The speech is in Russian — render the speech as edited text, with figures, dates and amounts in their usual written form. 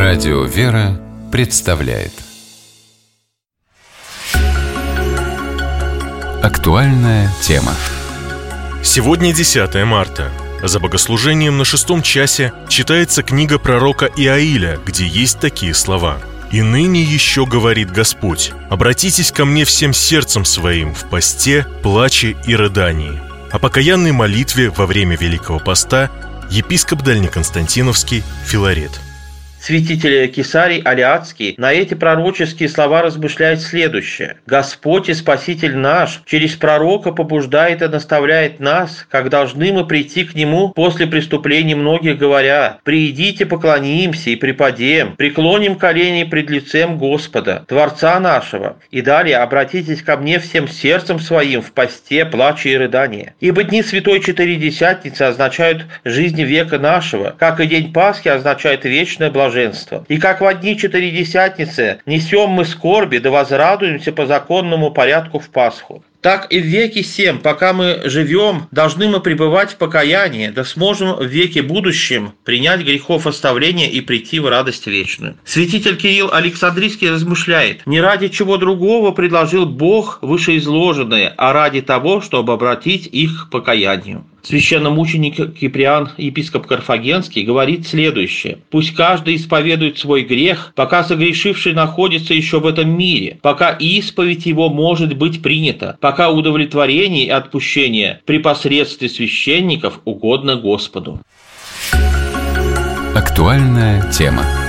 Радио «Вера» представляет актуальная тема. Сегодня 10 марта. За богослужением на 6 часе читается книга пророка Иаиля, где есть такие слова: «И ныне еще говорит Господь: обратитесь ко мне всем сердцем своим в посте, плаче и рыдании». О покаянной молитве во время Великого Поста епископ Дальнеконстантиновский Филарет. Святитель Кесарий Алиатский на эти пророческие слова размышляет следующее: «Господь и Спаситель наш через пророка побуждает и наставляет нас, как должны мы прийти к Нему после преступлений многих, говоря: „Приидите, поклонимся и преподем, преклоним колени пред лицем Господа, Творца нашего, и далее обратитесь ко мне всем сердцем своим в посте, плаче и рыдании. Ибо дни Святой Четыредесятницы означают жизнь века нашего, как и день Пасхи означает вечное блаженство. И как во дни Четыредесятницы несем мы скорби, да возрадуемся по законному порядку в Пасху. Так и в веке сем, пока мы живем, должны мы пребывать в покаянии, да сможем в веке будущем принять грехов оставления и прийти в радость вечную». Святитель Кирилл Александрийский размышляет: «Не ради чего другого предложил Бог вышеизложенное, а ради того, чтобы обратить их к покаянию». Священномученик Киприан, епископ Карфагенский, говорит следующее: «Пусть каждый исповедует свой грех, пока согрешивший находится еще в этом мире, пока исповедь его может быть принята, пока удовлетворение и отпущение при посредстве священников угодно Господу». Актуальная тема.